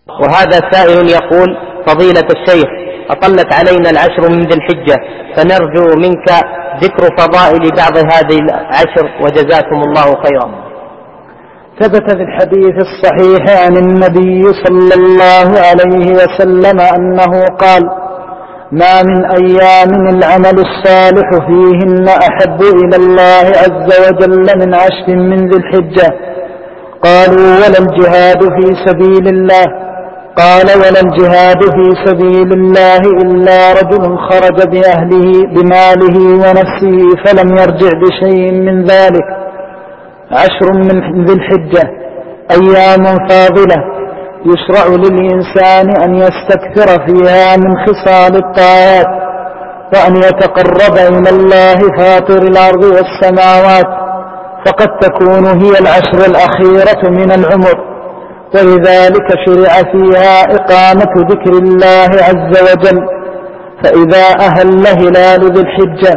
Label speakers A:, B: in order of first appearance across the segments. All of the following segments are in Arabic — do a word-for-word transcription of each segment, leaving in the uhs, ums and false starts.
A: وهذا سائل يقول: فضيلة الشيخ، أطلت علينا العشر من ذي الحجة، فنرجو منك ذكر فضائل بعض هذه العشر، وجزاكم الله خيرا.
B: ثبت في الحديث الصحيح عن النبي صلى الله عليه وسلم أنه قال: ما من أيام العمل الصالح فيهن أحب إلى الله عز وجل من عشر من ذي الحجة. قالوا: ولا الجهاد في سبيل الله؟ قال: ولا الجهاد في سبيل الله إلا رجل خرج بأهله بماله ونفسه فلم يرجع بشيء من ذلك. عشر من ذي الحجة أيام فاضلة يشرع للإنسان أن يستكثر فيها من خصال الطاعات، وأن يتقرب إلى الله فاطر الأرض والسماوات، فقد تكون هي العشر الأخيرة من العمر، ولذلك شرع فيها إقامة ذكر الله عز وجل. فإذا أهل هلال ذي الحجة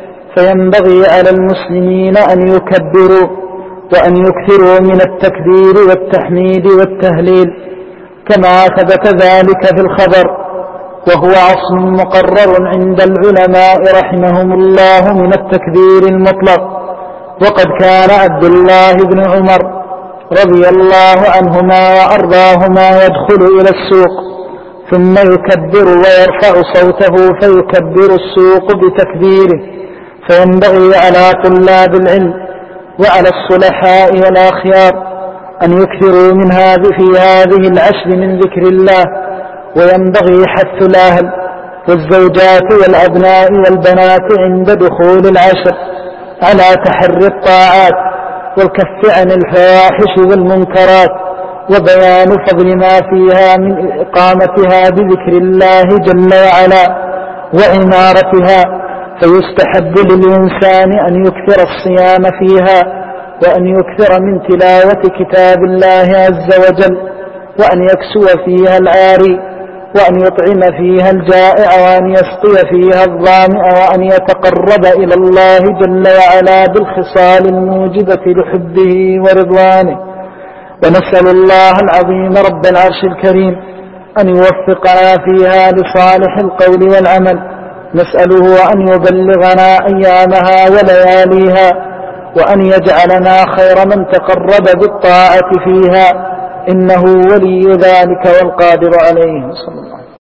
B: فينبغي على المسلمين أن يكبروا وأن يكثروا من التكبير والتحميد والتهليل، كما ثبت ذلك في الخبر، وهو أصل مقرر عند العلماء رحمهم الله من التكبير المطلق. وقد كان عبد الله بن عمر رضي الله عنهما وأرضاهما يدخل إلى السوق ثم يكبر ويرفع صوته فيكبر السوق بتكبيره. فينبغي على طلاب العلم وعلى الصلحاء والأخيار أن يكثروا من هذه في هذه العشر من ذكر الله، وينبغي حث الأهل والزوجات والأبناء والبنات عند دخول العشر على تحري الطاعات والكف عن الفواحش والمنكرات، وبيان فضل ما فيها من إقامتها بذكر الله جل وعلا وعمارتها. فيستحب للإنسان أن يكثر الصيام فيها، وأن يكثر من تلاوة كتاب الله عز وجل، وأن يكسو فيها العاري، وأن يطعم فيها الجائع، وأن يسقي فيها الظامئ، وأن يتقرب إلى الله جل وعلا بالخصال الموجبة لحبه ورضوانه. ونسأل الله العظيم رب العرش الكريم أن يوفقنا فيها لصالح القول والعمل. نسأله أن يبلغنا أيامها ولياليها، وأن يجعلنا خير من تقرب بالطاعة فيها، إنه ولي ذلك والقادر عليه. صلى الله